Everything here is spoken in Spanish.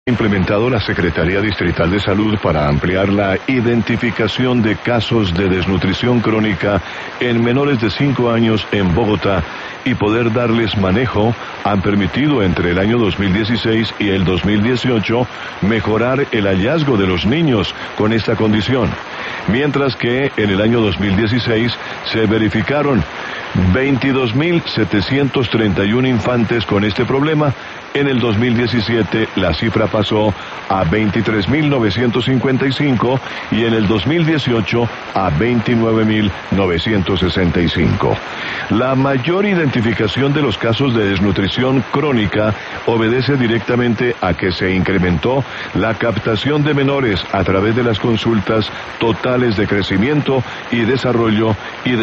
Implementado la Secretaría Distrital de Salud para ampliar la identificación de casos de desnutrición crónica en menores de 5 años en Bogotá y poder darles manejo, han permitido entre el año 2016 y el 2018 mejorar el hallazgo de los niños con esta condición, mientras que en el año 2016 se verificaron 22.731 infantes con este problema. En el 2017 la cifra pasó a 23.955 y en el 2018 a 29.965. La mayor identificación de los casos de desnutrición crónica obedece directamente a que se incrementó la captación de menores a través de las consultas totales de crecimiento y desarrollo y de